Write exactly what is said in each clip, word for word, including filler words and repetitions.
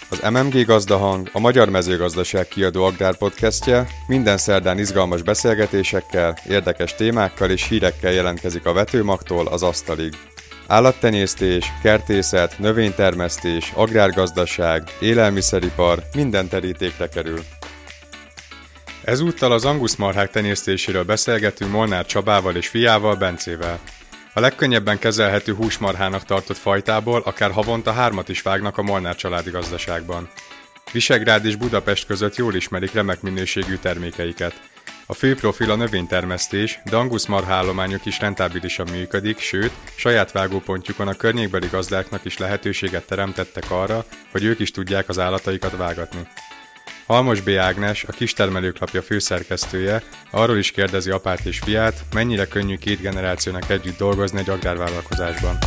Az em em gé Gazdahang, a Magyar Mezőgazdaság Kiadó agrárpodcastje minden szerdán izgalmas beszélgetésekkel, érdekes témákkal és hírekkel jelentkezik a vetőmagtól az asztalig. Állattenyésztés, kertészet, növénytermesztés, agrárgazdaság, élelmiszeripar, minden terítékre kerül. Ezúttal az Angus marhák tenyésztéséről beszélgetünk Molnár Csabával és fiával, Bencével. A legkönnyebben kezelhető húsmarhának tartott fajtából akár havonta hármat is vágnak a Molnár családi gazdaságban. Visegrád és Budapest között jól ismerik remek minőségű termékeiket. A fő profil a növénytermesztés, de Angus marhaállományuk is rentábilisan működik, sőt, saját vágópontjukon a környékbeli gazdáknak is lehetőséget teremtettek arra, hogy ők is tudják az állataikat vágatni. Halmos B. Ágnes, a Kistermelőklapja főszerkesztője, arról is kérdezi apát és fiát, mennyire könnyű két generációnak együtt dolgozni egy agrárvállalkozásban.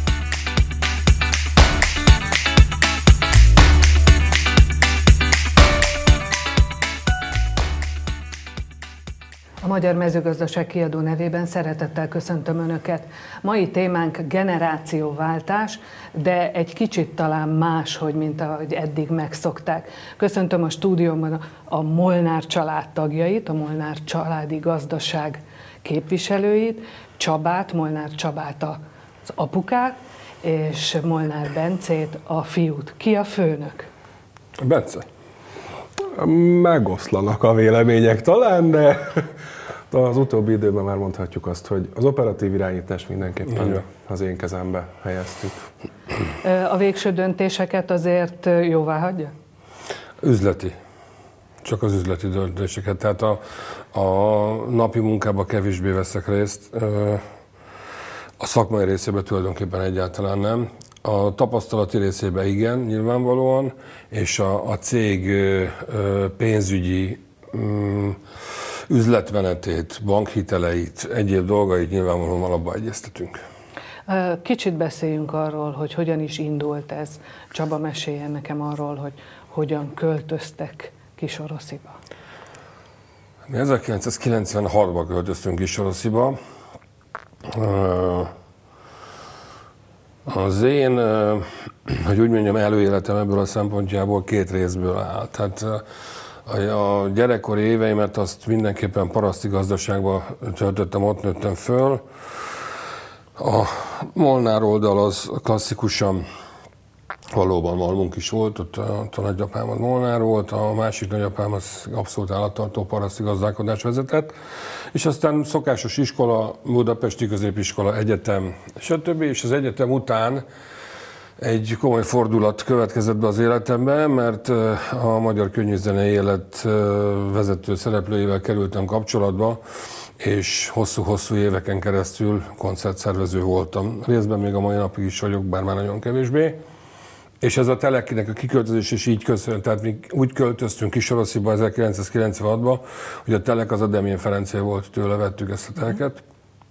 A Magyar Mezőgazdaság Kiadó nevében szeretettel köszöntöm Önöket. Mai témánk generációváltás, de egy kicsit talán máshogy, mint ahogy eddig megszokták. Köszöntöm a stúdióban a Molnár család tagjait, a Molnár családi gazdaság képviselőit, Csabát, Molnár Csabát az apukát, és Molnár Bencét, a fiút. Ki a főnök? Bence. Megoszlanak a vélemények talán, de az utóbbi időben már mondhatjuk azt, hogy az operatív irányítást mindenképpen Igen. az én kezembe helyeztük. A végső döntéseket azért jóvá hagyja? Üzleti. Csak az üzleti döntéseket. Tehát a, a napi munkában kevésbé veszek részt. A szakmai részében tulajdonképpen egyáltalán nem. A tapasztalati részében igen, nyilvánvalóan, és a, a cég pénzügyi um, üzletmenetét, bankhiteleit, egyéb dolgait nyilvánvalóan alapba egyeztetünk. Kicsit beszéljünk arról, hogy hogyan is indult ez. Csaba, meséljen nekem arról, hogy hogyan költöztek Kisorosziba. Mi ezerkilencszázkilencvenhatban költöztünk Kisorosziba. Az én, hogy úgy mondjam, előéletem ebből a szempontjából két részből áll. Tehát a gyerekkori éveimet azt mindenképpen paraszti gazdaságban töltöttem, ott nőttem föl. A Molnár oldal az klasszikusan valóban malmunk is volt, ott a, ott a nagyapám az Molnár volt, a másik nagyapám az abszolút állattartó paraszti gazdálkodás vezetett, és aztán szokásos iskola, budapesti középiskola, egyetem, stb. És az egyetem után egy komoly fordulat következett be az életembe, mert a magyar könnyűzenei élet vezető szereplőivel kerültem kapcsolatba, és hosszú-hosszú éveken keresztül koncertszervező voltam. Részben még a mai napig is vagyok, bár már nagyon kevésbé. És ez a Telekinek a kiköltözés is így köszön, tehát mi úgy költöztünk Kisorosziba ezerkilencszázkilencvenhatban, hogy a Telek az a Demjén Ferencé volt, tőle vettük ezt a teleket.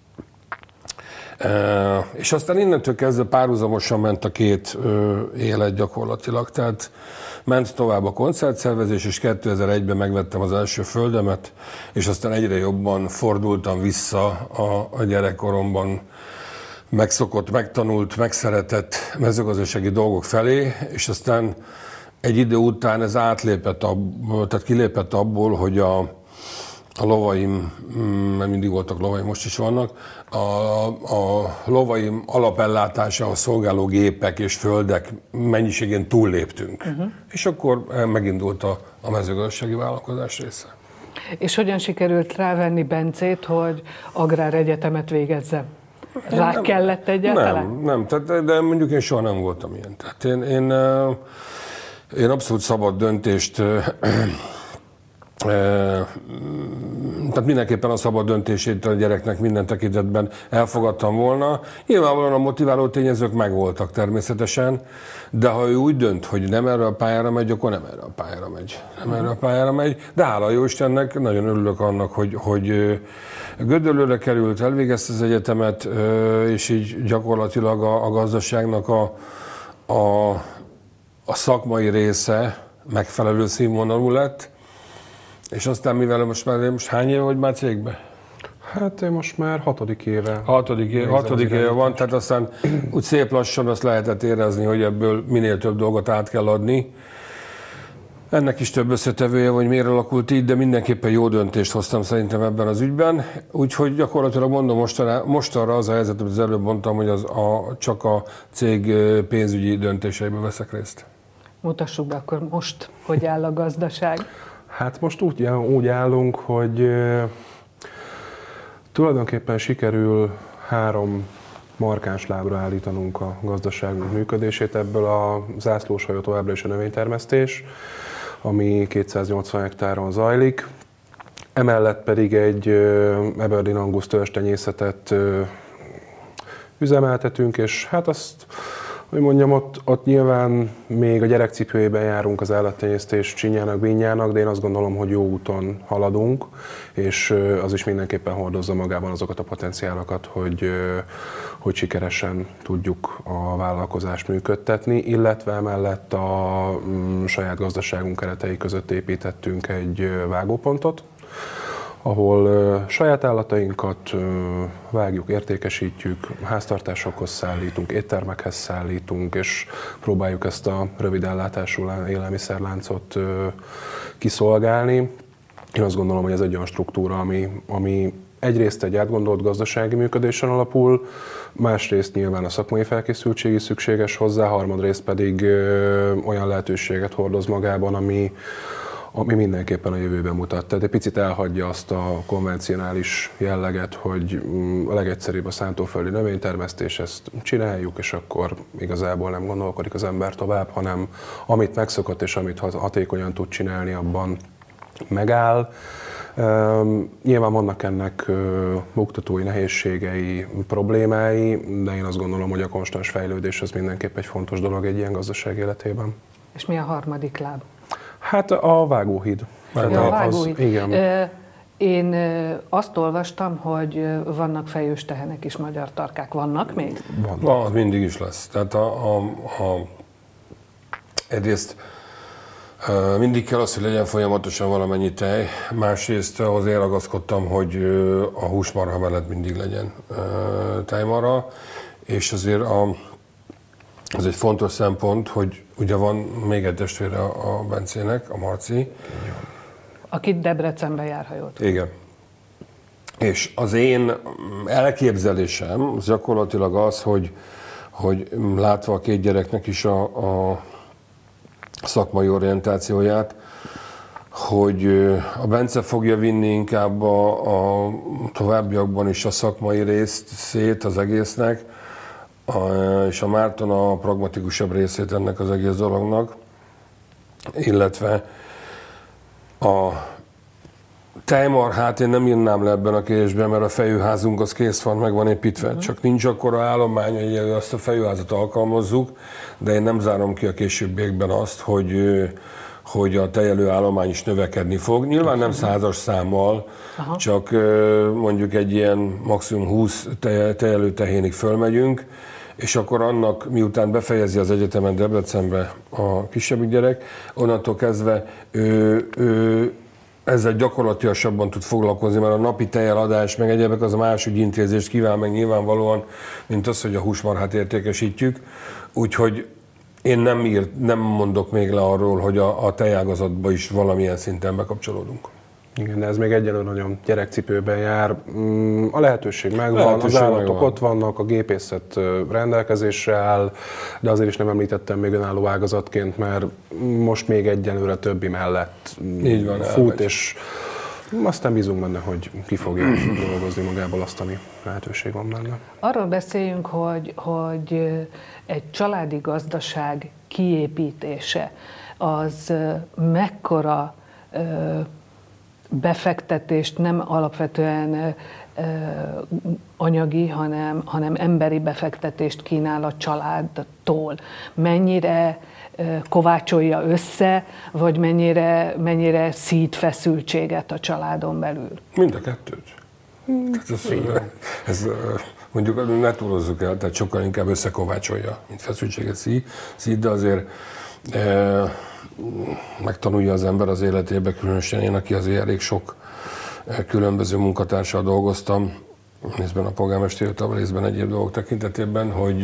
E, és aztán innentől kezdve párhuzamosan ment a két ö, élet gyakorlatilag, tehát ment tovább a koncertszervezés, és kétezer-egyben megvettem az első földemet, és aztán egyre jobban fordultam vissza a, a gyerekkoromban megszokott, megtanult, megszeretett mezőgazdasági dolgok felé, és aztán egy idő után ez átlépett, abból, tehát kilépett abból, hogy a, a lovaim, mert mindig voltak lovaim, most is vannak, a, a lovaim alapellátásához szolgáló gépek és földek mennyiségén túlléptünk. Uh-huh. És akkor megindult a, a mezőgazdasági vállalkozás része. És hogyan sikerült rávenni Bencét, hogy agráregyetemet végezze? Rá nem, kellett egyáltalán? Nem, nem tehát, de mondjuk én soha nem voltam ilyen. Tehát én, én, én abszolút szabad döntést, tehát mindenképpen a szabad döntését a gyereknek minden tekintetben elfogadtam volna. Nyilvánvalóan a motiváló tényezők megvoltak természetesen, de ha ő úgy dönt, hogy nem erre a pályára megy, akkor nem erre a pályára megy. Nem erre a pályára megy, de hála jó Istennek, nagyon örülök annak, hogy, hogy Gödöllőre került, elvégezte az egyetemet, és így gyakorlatilag a, a gazdaságnak a, a, a szakmai része megfelelő színvonalú lett, és aztán mivel most már most hány éve vagy már cégben? Hát én most már hatodik éve. Hatodik, éve, hatodik éve van, tehát aztán úgy szép lassan azt lehetett érezni, hogy ebből minél több dolgot át kell adni. Ennek is több összetevője, hogy miért alakult így, de mindenképpen jó döntést hoztam szerintem ebben az ügyben. Úgyhogy gyakorlatilag mondom, mostanra, mostanra az a helyzet, amit az előbb mondtam, hogy az a, csak a cég pénzügyi döntéseiben veszek részt. Mutassuk be akkor most, hogy áll a gazdaság. Hát most úgy, úgy állunk, hogy uh, tulajdonképpen sikerül három markáns lábra állítanunk a gazdaságunk működését. Ebből a zászlóshajó továbbra is a növénytermesztés, ami kétszáznyolcvan hektáron zajlik. Emellett pedig egy Aberdeen Angus törzstenyészetet üzemeltetünk, és hát azt, hogy mondjam, ott, ott nyilván még a gyerekcipőjében járunk az állattenyésztés csinyának, bínyának, de én azt gondolom, hogy jó úton haladunk, és az is mindenképpen hordozza magában azokat a potenciálokat, hogy, hogy sikeresen tudjuk a vállalkozást működtetni, illetve emellett a saját gazdaságunk keretei között építettünk egy vágópontot, ahol uh, saját állatainkat uh, vágjuk, értékesítjük, háztartásokhoz szállítunk, éttermekhez szállítunk, és próbáljuk ezt a rövid ellátású élelmiszerláncot uh, kiszolgálni. Én azt gondolom, hogy ez egy olyan struktúra, ami, ami egyrészt egy átgondolt gazdasági működésen alapul, másrészt nyilván a szakmai felkészültség is szükséges hozzá, harmadrészt pedig uh, olyan lehetőséget hordoz magában, ami ami mindenképpen a jövőben mutat. Tehát egy picit elhagyja azt a konvencionális jelleget, hogy a legegyszerűbb a szántóföldi növénytermesztés, ezt csináljuk, és akkor igazából nem gondolkodik az ember tovább, hanem amit megszokott és amit hatékonyan tud csinálni, abban megáll. Nyilván vannak ennek buktatói, nehézségei, problémái, de én azt gondolom, hogy a konstans fejlődés az mindenképp egy fontos dolog egy ilyen gazdaság életében. És mi a harmadik láb? Hát a vágóhíd. Ja, a vágóhíd. Az, igen. Én azt olvastam, hogy vannak fejős tehenek is, magyar tarkák. Vannak még? Vannak. Van, mindig is lesz. Tehát a, a, a, egyrészt mindig kell az, hogy legyen folyamatosan valamennyi tej. Másrészt ahhoz én ragaszkodtam, hogy a húsmarha mellett mindig legyen tejmarha. És azért a ez egy fontos szempont, hogy ugye van még egy testvére a Bencének, a Marci. Akit Debrecenbe jár, ha jól tudom. Igen. És az én elképzelésem az gyakorlatilag az, hogy, hogy látva a két gyereknek is a, a szakmai orientációját, hogy a Bence fogja vinni inkább a, a továbbiakban is a szakmai részt szét az egésznek, és a Márton a pragmatikusabb részét ennek az egész dolognak, illetve a tejmarhát én nem írnám le ebben a kérdésben, mert a fejőházunk az kész van, meg van építve, uh-huh. csak nincs akkora állomány, hogy azt a fejőházat alkalmazzuk, de én nem zárom ki a későbbiekben azt, hogy, hogy a tejelő állomány is növekedni fog. Nyilván nem százas számmal, uh-huh. csak mondjuk egy ilyen maximum húsz tejelő tehénig fölmegyünk, és akkor annak, miután befejezi az egyetemen Debrecenbe a kisebbik gyerek, onnantól kezdve ő, ő ezzel gyakorlatilasabban tud foglalkozni, mert a napi tejeladás, meg egyébek az a más ügyintézést kíván meg nyilvánvalóan, mint az, hogy a húsmarhát értékesítjük. Úgyhogy én nem, ír, nem mondok még le arról, hogy a, a tejágazatba is valamilyen szinten bekapcsolódunk. Igen, de ez még egyelőre nagyon gyerekcipőben jár. A lehetőség megvan, lehetőség az állatok megvan. ott vannak, a gépészet rendelkezésre áll, de azért is nem említettem még önálló ágazatként, mert most még egyelőre többi mellett Így van, fut, elmegy. És aztán bízunk benne, hogy ki fogja dolgozni magából, azt, ami lehetőség van benne. Arról beszéljünk, hogy, hogy egy családi gazdaság kiépítése az mekkora befektetést, nem alapvetően anyagi, hanem, hanem emberi befektetést kínál a családtól. Mennyire kovácsolja össze, vagy mennyire, mennyire szít feszültséget a családon belül? Mind a kettőt. Tehát ez, ez, mondjuk ne túlozzuk el, tehát sokkal inkább összekovácsolja, mint feszültséget szít, de azért e, megtanulja az ember az életébe, különösen én, aki azért elég sok különböző munkatársal dolgoztam, részben a polgármesteri hivatalban, részben egyéb dolgok tekintetében, hogy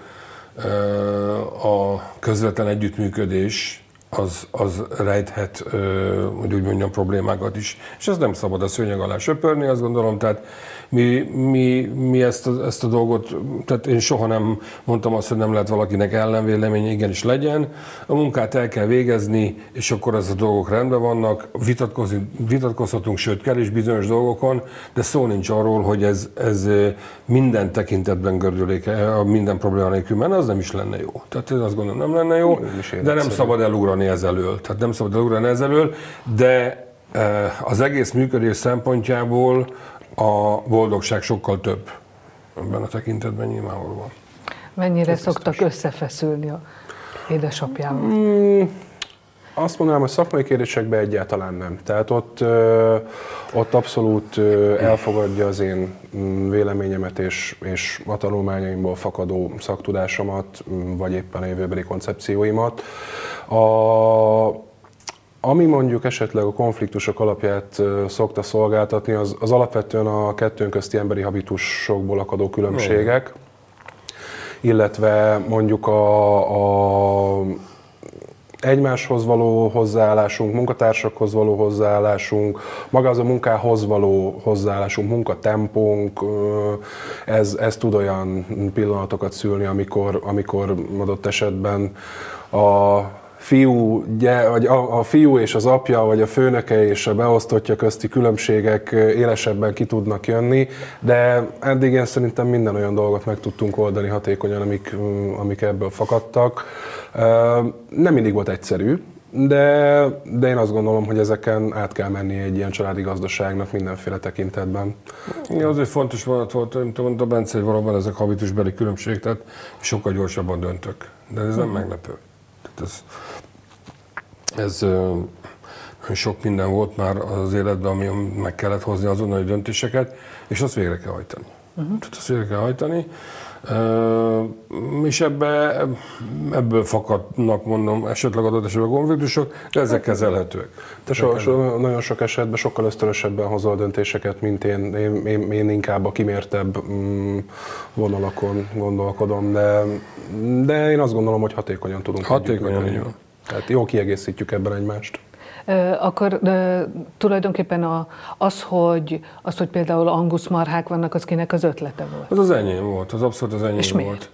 a közvetlen együttműködés az, az rejthet, hogy úgy mondjam, problémákat is. És ez nem szabad a szőnyeg alá söpörni, azt gondolom, tehát mi, mi, mi ezt, a, ezt a dolgot, tehát én soha nem mondtam azt, hogy nem lehet valakinek ellenvéleménye, igenis legyen. A munkát el kell végezni, és akkor ez a dolgok rendben vannak, vitatkozhatunk, sőt kell is bizonyos dolgokon, de szó nincs arról, hogy ez, ez minden tekintetben gördüléke, minden probléma nélkül menne, az nem is lenne jó. Tehát én azt gondolom, nem lenne jó, de nem szabad elugrani ez elől. Tehát nem szabad elugrani ez elől, de az egész működés szempontjából a boldogság sokkal több ebben a tekintetben nyilvánvalóan. Mennyire Ez szoktak biztos. összefeszülni a édesapjával? Mm, azt mondanám, hogy szakmai kérdésekben egyáltalán nem. Tehát ott, ö, ott abszolút ö, elfogadja az én véleményemet és, és a tanulmányaimból fakadó szaktudásomat, vagy éppen a jövőbeli koncepcióimat. A, Ami mondjuk esetleg a konfliktusok alapját szokta szolgáltatni, az, az alapvetően a kettőnk közti emberi habitusokból akadó különbségek, oh. illetve mondjuk a, a egymáshoz való hozzáállásunk, munkatársakhoz való hozzáállásunk, maga az a munkához való hozzáállásunk, munkatempónk, ez, ez tud olyan pillanatokat szülni, amikor, amikor adott esetben a fiú, vagy a, a fiú és az apja, vagy a főnöke és a beosztottja közti különbségek élesebben ki tudnak jönni, de eddig én szerintem minden olyan dolgot meg tudtunk oldani hatékonyan, amik, amik ebből fakadtak. Nem mindig volt egyszerű, de, de én azt gondolom, hogy ezeken át kell menni egy ilyen családi gazdaságnak mindenféle tekintetben. Ja, azért fontos vonat volt, mint mondta Bence, hogy valóban ezek habitusbeli különbség, tehát sokkal gyorsabban döntök, de ez nem meglepő. Ez, ez sok minden volt már az életben, ami meg kellett hozni azonnali döntéseket, és azt végre kell hajtani. Uh-huh. Tehát azt végre kell hajtani. És ebbe, ebből fakadnak, mondom, esetleg adott esetben konfliktusok, de ezek kezelhetőek. Te so, so, nagyon sok esetben sokkal ösztönösebben hozol döntéseket, mint én. Én, én, én inkább a kimértebb mm, vonalakon gondolkodom, de, de én azt gondolom, hogy hatékonyan tudunk Hatékonyan, így van. Tehát jól kiegészítjük ebben egymást. Akkor de, tulajdonképpen a, az, hogy, az, hogy például angusz marhák vannak, az kinek az ötlete volt? Az az enyém volt, az abszolút az enyém És volt. miért?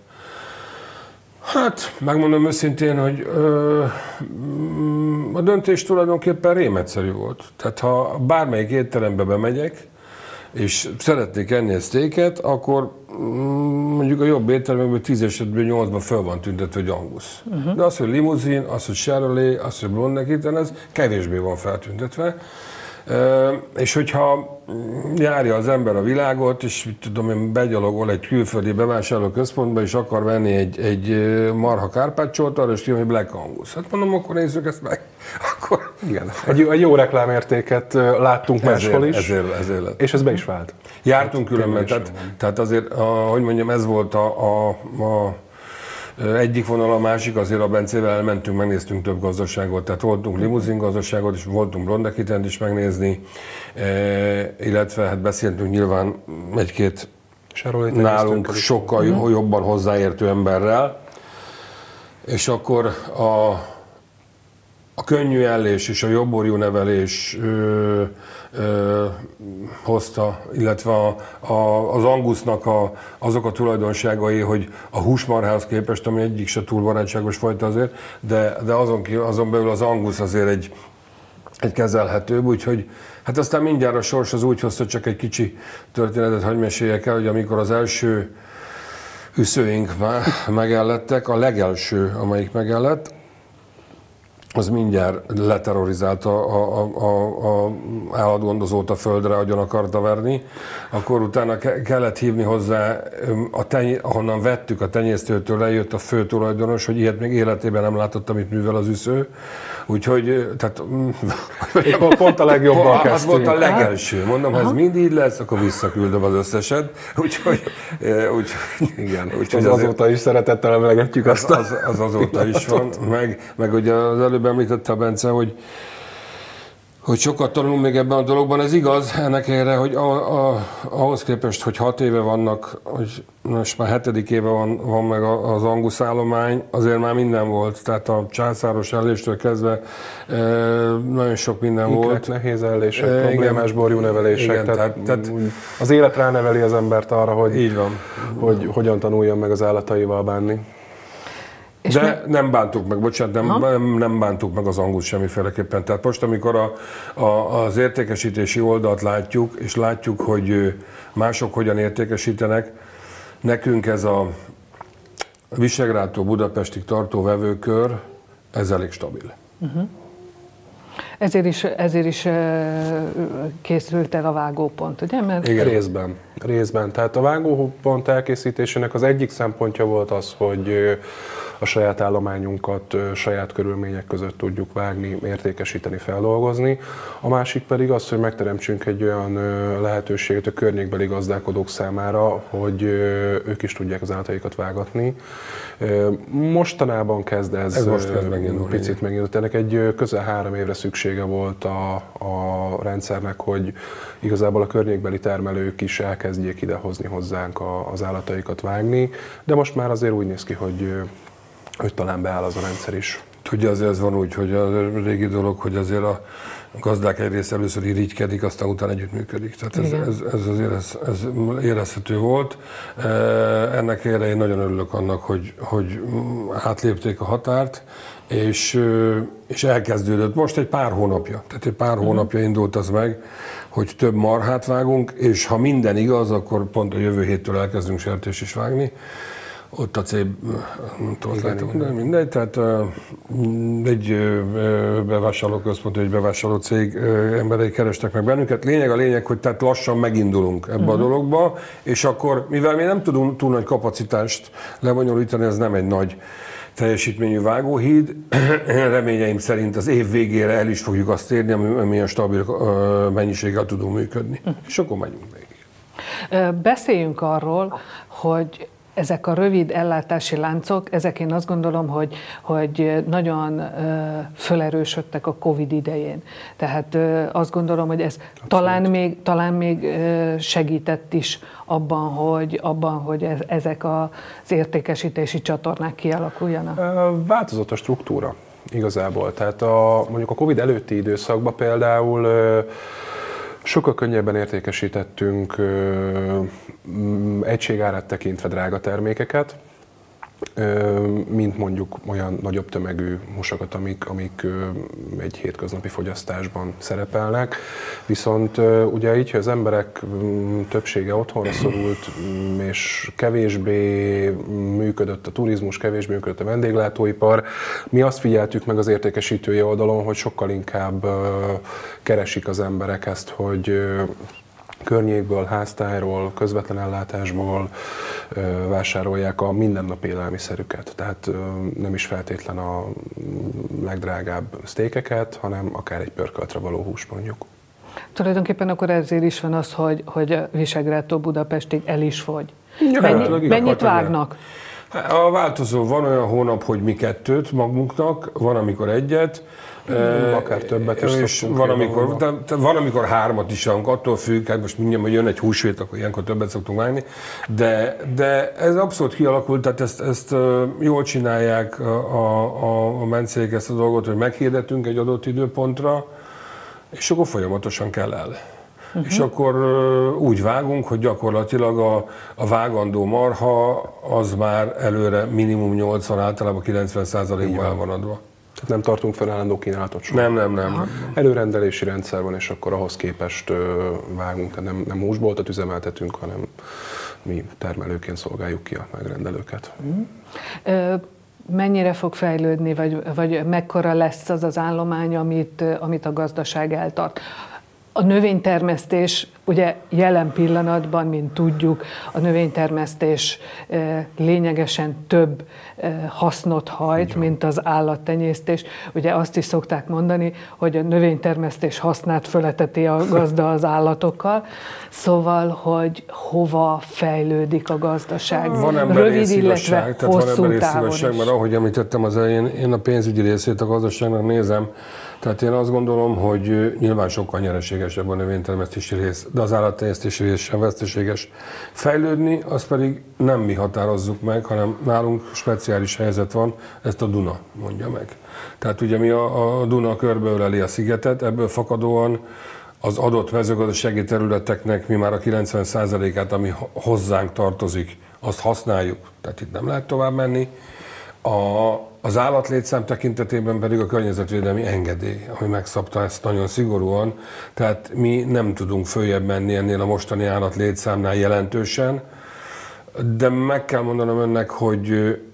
Hát, megmondom őszintén, hogy ö, a döntés tulajdonképpen rémegyszerű volt. Tehát ha bármelyik étterembe bemegyek, és szeretnék enni egy sztéket, akkor mondjuk a jobb éttermekből tíz esetből nyolcban föl van tüntetve, hogy angusz. Uh-huh. De az, hogy limuzin, az, hogy Chevrolet, az, hogy Blondekiten, ez kevésbé van feltüntetve. E, és hogyha járja az ember a világot, és tudom én, begyalogol egy külföldi bevásárlóközpontba, és akar venni egy, egy marha kárpáccsót, arra is kijön, hogy Black Angus. Hát mondom, akkor nézzük ezt meg. Akkor... Igen. Egy, egy jó reklámértéket láttunk máshol is, ezért, ezért lett. És ez be is vált. Jártunk hát, különben, tehát, tehát azért, a, hogy mondjam, ez volt a, a, a egyik vonal, a másik, azért a Bencével elmentünk, megnéztünk több gazdaságot, tehát voltunk limuzin gazdaságot, és voltunk Blondekitent is megnézni, e, illetve hát beszéltünk nyilván egy-két nálunk sokkal uh-huh. jobban hozzáértő emberrel, és akkor a, a könnyű ellés és a jobborjú nevelés ö, ö, hozta, illetve a, a, az angusznak a, azok a tulajdonságai, hogy a húsmarhához képest, ami egyik se túl barátságos fajta azért, de, de azon, azon belül az angusz azért egy, egy kezelhetőbb, úgyhogy hát aztán mindjárt a sors az úgy hozta, csak egy kicsi történetet hagy meséljek el, hogy amikor az első üszőink már megellettek, a legelső, amelyik megellett, az mindjárt leterrorizálta a, a, a, a állatgondozót a földre, agyon akarta verni. Akkor utána ke- kellett hívni hozzá, a teny- ahonnan vettük a tenyésztőtől, lejött a fő tulajdonos, hogy ilyet még életében nem látott, amit művel az üsző. Úgyhogy, tehát... Pont a legjobban kezdtünk. Az volt a legelső. Mondom, ha ez mind így lesz, akkor visszaküldöm az összeset. Úgyhogy... Úgy, igen, úgy, az azóta is szeretettel emlegetjük azt. Az, az, az azóta is van. Meg, meg ugye az előbb említette a Bence, hogy hogy sokat tanulunk még ebben a dologban, ez igaz, ennek erre, hogy a, a, ahhoz képest, hogy hat éve vannak, hogy most már hetedik éve van, van meg az Angus állomány, azért már minden volt, tehát a császáros elléstől kezdve e, nagyon sok minden Ikrek, volt. Nehéz ellések, e, problémás borjúnevelések, igen, tehát, tehát, tehát az élet ráneveli az embert arra, hogy, így van. hogy hogyan tanuljon meg az állataival bánni. És De meg... nem bántuk meg, bocsánat, nem, nem, nem bántuk meg az Angus semmiféleképpen. Tehát most, amikor a, a, az értékesítési oldalt látjuk, és látjuk, hogy mások hogyan értékesítenek, nekünk ez a Visegrádtól Budapestig tartó vevőkör, ez elég stabil. Uh-huh. Ezért is, ezért is készült el a vágópont, ugye? Mert... Igen. Részben, részben. Tehát a vágópont elkészítésének az egyik szempontja volt az, hogy a saját állományunkat saját körülmények között tudjuk vágni, értékesíteni, feldolgozni. A másik pedig az, hogy megteremtsünk egy olyan lehetőséget a környékbeli gazdálkodók számára, hogy ők is tudják az állataikat vágatni. Mostanában kezd ez, ez most kezd megindulni. Picit megindult. Ennek egy közel három évre szüksége volt a, a rendszernek, hogy igazából a környékbeli termelők is elkezdjék idehozni hozzánk a, az állataikat vágni, de most már azért úgy néz ki, hogy hogy talán beáll az a rendszer is. Tudja, azért ez van úgy, hogy a régi dolog, hogy azért a gazdák egy része először irigykedik, aztán utána együttműködik. Tehát ez, ez, ez azért ez, ez érezhető volt. Ennek erre én nagyon örülök annak, hogy, hogy átlépték a határt, és, és elkezdődött most egy pár hónapja. Tehát egy pár uh-huh. hónapja indult az meg, hogy több marhát vágunk, és ha minden igaz, akkor pont a jövő héttől elkezdünk sertést is vágni. Ott a cég, nem tudom, de mindegy, tehát egy bevásárlóközpont, egy bevásárló cég emberei kerestek meg bennünket. Lényeg a lényeg, hogy tehát lassan megindulunk ebbe uh-huh. a dologba, és akkor, mivel mi nem tudunk túl nagy kapacitást lebonyolítani, ez nem egy nagy teljesítményű vágóhíd, reményeim szerint az év végére el is fogjuk azt érni, amilyen stabil mennyiséggel tudunk működni. Uh-huh. És akkor megyünk végig. Beszéljünk arról, hogy ezek a rövid ellátási láncok, ezek én azt gondolom, hogy, hogy nagyon fölerősödtek a Covid idején. Tehát azt gondolom, hogy ez talán még, talán még segített is abban, hogy, abban, hogy ezek az értékesítési csatornák kialakuljanak. Változott a struktúra igazából. Tehát a, mondjuk a Covid előtti időszakban például sokkal könnyebben értékesítettünk ö, egységárát tekintve drága termékeket, ö, mint mondjuk olyan nagyobb tömegű húsokat, amik, amik ö, egy hétköznapi fogyasztásban szerepelnek. Viszont ö, ugye így, hogy az emberek ö, többsége otthonra szorult, ö, és kevésbé működött a turizmus, kevésbé működött a vendéglátóipar, mi azt figyeltük meg az értékesítői oldalon, hogy sokkal inkább ö, keresik az emberek ezt, hogy ö, környékből, háztájról, közvetlen ellátásból ö, vásárolják a mindennapi élelmiszerüket. Tehát ö, nem is feltétlen a legdrágább sztékeket, hanem akár egy pörköltre való hús mondjuk. Tulajdonképpen akkor ezért is van az, hogy, hogy Visegrádtól Budapestig el is fogy. Ja, Mennyi, mennyit mennyit vágnak? A változó, van olyan hónap, hogy mi kettőt magunknak, van amikor egyet, akár többet is és van amikor, de, de van, amikor hármat is adunk, attól függ, hát most mindjárt, hogy jön egy húsvét, akkor ilyenkor többet szoktunk vágni, de, de ez abszolút kialakult, tehát ezt, ezt jól csinálják a, a, a mencék ezt a dolgot, hogy meghirdetünk egy adott időpontra, és akkor folyamatosan kell el. Uh-huh. És akkor úgy vágunk, hogy gyakorlatilag a, a vágandó marha az már előre minimum nyolcvan, általában kilencven százalékban el van adva. Tehát nem tartunk fel állandó kínálatot soha. Nem, nem, nem. Aha. Előrendelési rendszer van, és akkor ahhoz képest vágunk. Tehát nem, nem húsboltot üzemeltetünk, hanem mi termelőként szolgáljuk ki a megrendelőket. Uh-huh. Mennyire fog fejlődni, vagy, vagy mekkora lesz az az állomány, amit, amit a gazdaság eltart? A növénytermesztés, ugye jelen pillanatban, mint tudjuk, a növénytermesztés lényegesen több hasznot hajt, igen, mint az állattenyésztés. Ugye azt is szokták mondani, hogy a növénytermesztés hasznát föleteti a gazda az állatokkal. Szóval, hogy hova fejlődik a gazdaság? Van emberi szívasság, tehát van emberi szívasság, mert ahogy említettem az elején, én a pénzügyi részét a gazdaságnak nézem. Tehát én azt gondolom, hogy nyilván sokkal nyereségesebb a növénytermesztési rész, de az állattenyésztési rész sem veszteséges. Fejlődni, azt pedig nem mi határozzuk meg, hanem nálunk speciális helyzet van, ezt a Duna mondja meg. Tehát ugye mi a, a Duna körbeöleli a szigetet, ebből fakadóan az adott mezőgazdasági területeknek mi már a kilencven százalékát, ami hozzánk tartozik, azt használjuk, tehát itt nem lehet tovább menni. A, az állatlétszám tekintetében pedig a környezetvédelmi engedély, ami megszabta ezt nagyon szigorúan, tehát mi nem tudunk följebb menni ennél a mostani állatlétszámnál jelentősen, de meg kell mondanom önnek, hogy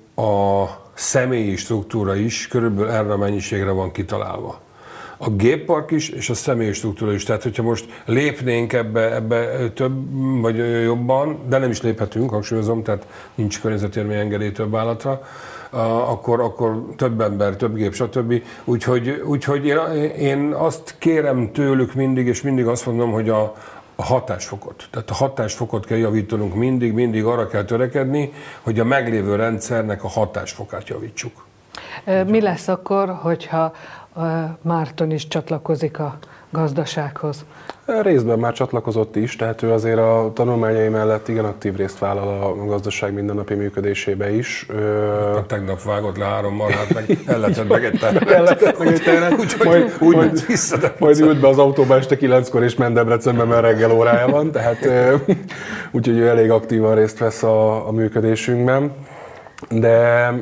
a személyi struktúra is körülbelül erre a mennyiségre van kitalálva. A géppark is, és a személyi struktúra is. Tehát, hogyha most lépnénk ebbe, ebbe több, vagy jobban, de nem is léphetünk, hangsúlyozom, tehát nincs környezetvédelmi engedély több állatra, akkor, akkor több ember, több gép, stb. Úgyhogy, úgyhogy én, én azt kérem tőlük mindig, és mindig azt mondom, hogy a, a hatásfokot. Tehát a hatásfokot kell javítanunk mindig, mindig arra kell törekedni, hogy a meglévő rendszernek a hatásfokát javítsuk. Mi lesz akkor, hogyha Márton is csatlakozik a gazdasághoz? Részben már csatlakozott is, tehát ő azért a tanulmányai mellett igen aktív részt vállal a gazdaság mindennapi működésébe is. A tegnap vágott le három marhát, meg elletett meg egy terület. Elletett meg egy terület. Úgyhogy majd, úgy majd, vissza, majd ült be az autóba este kilenckor és ment Debrecenbe, mert reggel órája van, tehát úgyhogy ő elég aktívan részt vesz a, a működésünkben. De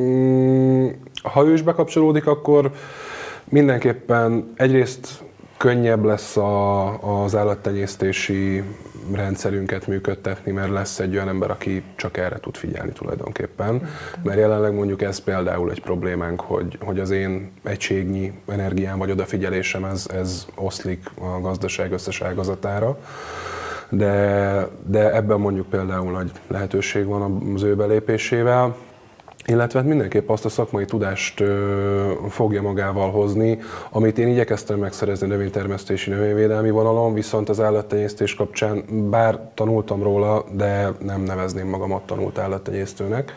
mm, ha ő is bekapcsolódik, akkor mindenképpen egyrészt könnyebb lesz a, az állattenyésztési rendszerünket működtetni, mert lesz egy olyan ember, aki csak erre tud figyelni tulajdonképpen. Mert jelenleg mondjuk ez például egy problémánk, hogy, hogy az én egységnyi energiám vagy odafigyelésem ez, ez oszlik a gazdaság összes ágazatára. De, de ebben mondjuk például nagy lehetőség van az ő belépésével. Illetve mindenképp azt a szakmai tudást ö, fogja magával hozni, amit én igyekeztem megszerezni növénytermesztési, növényvédelmi vonalon, viszont az állattenyésztés kapcsán bár tanultam róla, de nem nevezném magamat tanult állattenyésztőnek.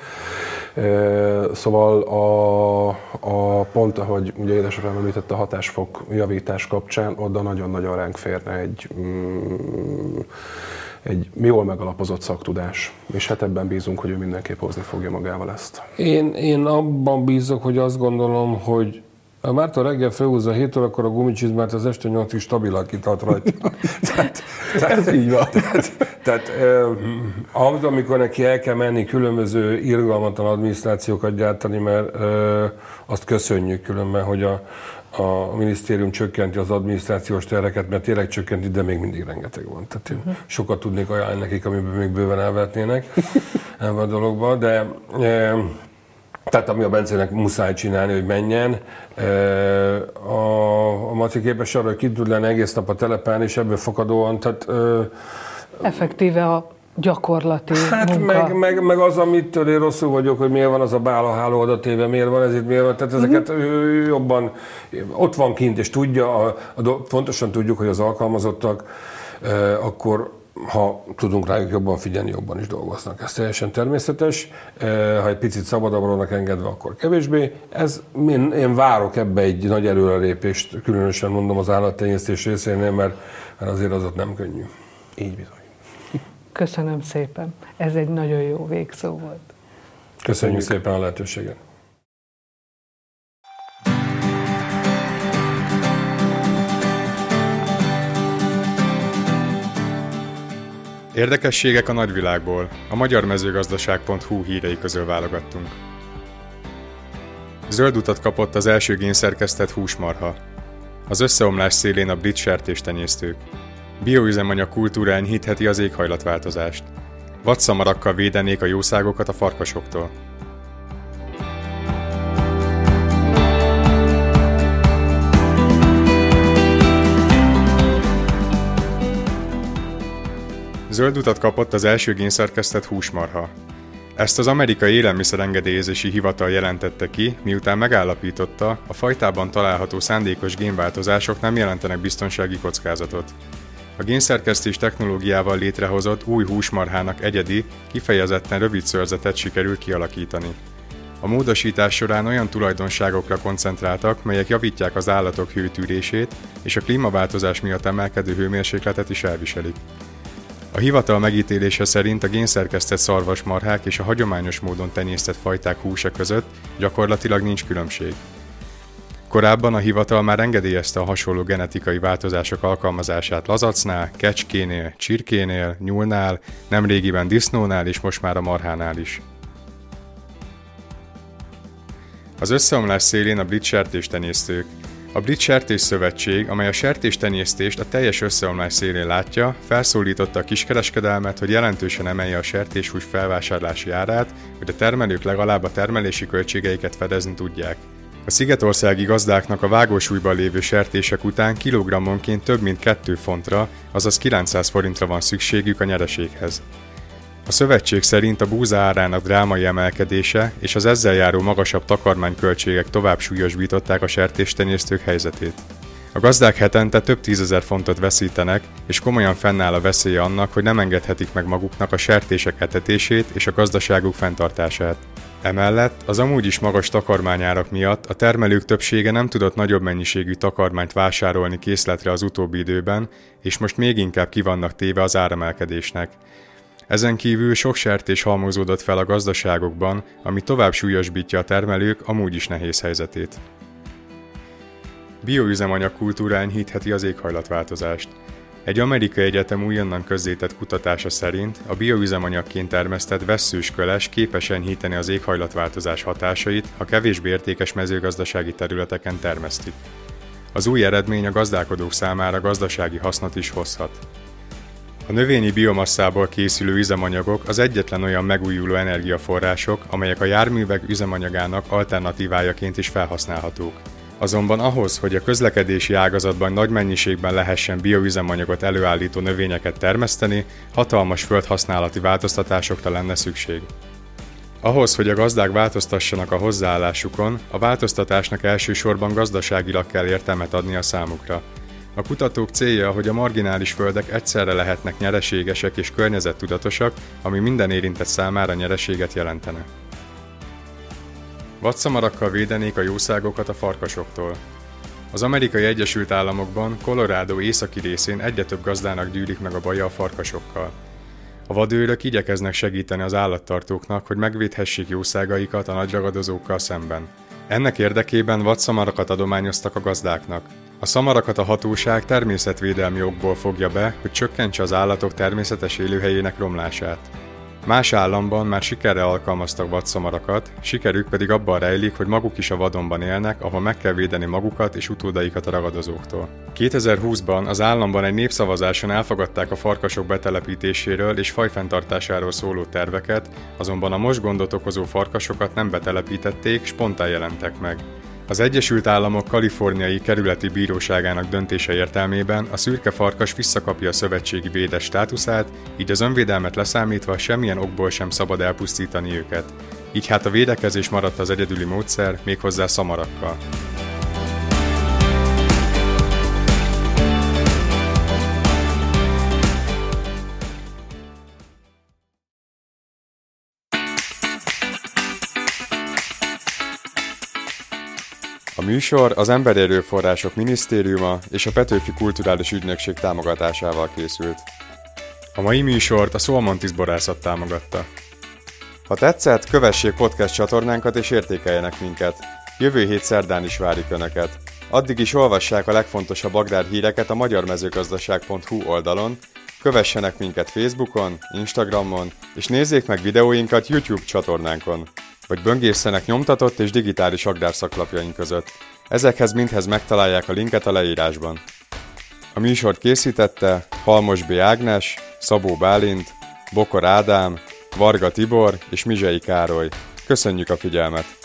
Ö, szóval a, a pont, ahogy ugye édesapám említette a hatásfok javítás kapcsán, oda nagyon-nagyon ránk férne egy mm, egy jól megalapozott szaktudás, és hát ebben bízunk, hogy ő mindenképp hozni fogja magával ezt. Én, én abban bízok, hogy azt gondolom, hogy ha Márton reggel felhúzza hét órakor a gumicsizmát, az este nyolcig stabilan kitart rajta. tehát, tehát, Ez így van. Tehát, tehát eh, az, amikor neki el kell menni különböző irgalmatlan adminisztrációkat gyártani, mert eh, azt köszönjük különben, hogy a a minisztérium csökkenti az adminisztrációs terheket, mert tényleg csökkenti, de még mindig rengeteg van. Tehát én uh-huh. sokat tudnék ajánlani nekik, amiben még bőven elvetnének ebben a dologban, de e, tehát ami a Bencének muszáj csinálni, hogy menjen. E, a, a Maci képes arra, hogy ki tud lenni egész nap a telepen, és ebből fakadóan, tehát... E, effektíve a gyakorlati hát munka. Meg, meg, meg az, amitől én rosszul vagyok, hogy miért van az a bál a háló adatéve, miért van ez itt, miért van, tehát ezeket uh-huh. jobban, ott van kint, és tudja, a, a, pontosan tudjuk, hogy az alkalmazottak, eh, akkor ha tudunk rájuk jobban figyelni, jobban is dolgoznak. Ez teljesen természetes, eh, ha egy picit szabadabbra vannak engedve, akkor kevésbé. Ez, én, én várok ebbe egy nagy előrelépést, különösen mondom az állattenyésztés részénél, mert, mert azért az ott nem könnyű. Így bizony. Köszönöm szépen. Ez egy nagyon jó végszó volt. Köszönjük szépen a lehetőséget. Érdekességek a nagyvilágból. A magyar mezőgazdaság pont hu hírei közül válogattunk. Zöld utat kapott az első génszerkesztett húsmarha. Az összeomlás szélén a brit sertéstenyésztők. Bioüzemanyag kultúra enyhítheti az éghajlatváltozást. Vadszamarakkal védenék a jószágokat a farkasoktól. Zöld utat kapott az első génszerkesztett húsmarha. Ezt az amerikai élelmiszerengedélyezési hivatal jelentette ki, miután megállapította, a fajtában található szándékos génváltozások nem jelentenek biztonsági kockázatot. A génszerkesztés technológiával létrehozott új húsmarhának egyedi, kifejezetten rövid szőrzetet sikerült kialakítani. A módosítás során olyan tulajdonságokra koncentráltak, melyek javítják az állatok hőtűrését, és a klímaváltozás miatt emelkedő hőmérsékletet is elviselik. A hivatal megítélése szerint a génszerkesztett szarvasmarhák és a hagyományos módon tenyésztett fajták húsa között gyakorlatilag nincs különbség. Korábban a hivatal már engedélyezte a hasonló genetikai változások alkalmazását lazacnál, kecskénél, csirkénél, nyúlnál, nemrégiben disznónál és most már a marhánál is. Az összeomlás szélén a brit sertéstenyésztők. A Brit Sertésszövetség, amely a sertéstenyésztést a teljes összeomlás szélén látja, felszólította a kiskereskedelmet, hogy jelentősen emelje a sertéshús felvásárlási árát, hogy a termelők legalább a termelési költségeiket fedezni tudják. A szigetországi gazdáknak a vágósúlyban lévő sertések után kilogrammonként több mint két fontra, azaz kilencszáz forintra van szükségük a nyereséghez. A szövetség szerint a búza árának drámai emelkedése és az ezzel járó magasabb takarmányköltségek tovább súlyosbították a sertéstenyésztők helyzetét. A gazdák hetente több tízezer fontot veszítenek, és komolyan fennáll a veszélye annak, hogy nem engedhetik meg maguknak a sertések etetését és a gazdaságuk fenntartását. Emellett az amúgy is magas takarmányárak miatt a termelők többsége nem tudott nagyobb mennyiségű takarmányt vásárolni készletre az utóbbi időben, és most még inkább ki vannak téve az áremelkedésnek. Ezen kívül sok sertés halmozódott fel a gazdaságokban, ami tovább súlyosbítja a termelők amúgy is nehéz helyzetét. Bioüzemanyag kultúra enyhítheti az éghajlatváltozást. Egy amerikai egyetem újonnan közzétett kutatása szerint a bioüzemanyagként termesztett vesszős köles képes enyhíteni az éghajlatváltozás hatásait, ha kevésbé értékes mezőgazdasági területeken termesztik. Az új eredmény a gazdálkodók számára gazdasági hasznot is hozhat. A növényi biomasszából készülő üzemanyagok az egyetlen olyan megújuló energiaforrások, amelyek a járművek üzemanyagának alternatívájaként is felhasználhatók. Azonban ahhoz, hogy a közlekedési ágazatban nagy mennyiségben lehessen bioüzemanyagot előállító növényeket termeszteni, hatalmas földhasználati változtatásokra lenne szükség. Ahhoz, hogy a gazdák változtassanak a hozzáállásukon, a változtatásnak elsősorban gazdaságilag kell értelmet adni a számukra. A kutatók célja, hogy a marginális földek egyszerre lehetnek nyereségesek és környezettudatosak, ami minden érintett számára nyereséget jelentene. Vadszamarakkal védenék a jószágokat a farkasoktól. Az Amerikai Egyesült Államokban, Colorado északi részén egyre több gazdának gyűlik meg a baja a farkasokkal. A vadőrök igyekeznek segíteni az állattartóknak, hogy megvédhessék jószágaikat a nagyragadozókkal szemben. Ennek érdekében vadszamarakat adományoztak a gazdáknak. A szamarakat a hatóság természetvédelmi okból fogja be, hogy csökkentse az állatok természetes élőhelyének romlását. Más államban már sikerrel alkalmaztak vadszamarakat, sikerük pedig abban rejlik, hogy maguk is a vadonban élnek, ahol meg kell védeni magukat és utódaikat a ragadozóktól. kétezer-húszban az államban egy népszavazáson elfogadták a farkasok betelepítéséről és fajfenntartásáról szóló terveket, azonban a most gondot okozó farkasokat nem betelepítették, spontán jelentek meg. Az Egyesült Államok Kaliforniai Kerületi Bíróságának döntése értelmében a szürke farkas visszakapja a szövetségi védes státuszát, így az önvédelmet leszámítva semmilyen okból sem szabad elpusztítani őket. Így hát a védekezés maradt az egyedüli módszer, méghozzá szamarakkal. A műsor az Emberi Erőforrások Minisztériuma és a Petőfi Kulturális Ügynökség támogatásával készült. A mai műsort a Szolmontis Borászat támogatta. Ha tetszett, kövessék podcast csatornánkat és értékeljenek minket. Jövő hét szerdán is várjuk Önöket. Addig is olvassák a legfontosabb agrárhíreket a magyarmezőgazdaság pont hu oldalon, kövessenek minket Facebookon, Instagramon, és nézzék meg videóinkat YouTube csatornánkon, vagy böngésszenek nyomtatott és digitális agrárszaklapjaink között. Ezekhez mindhez megtalálják a linket a leírásban. A műsort készítette Halmos B. Ágnes, Szabó Bálint, Bokor Ádám, Varga Tibor és Mizsei Károly. Köszönjük a figyelmet!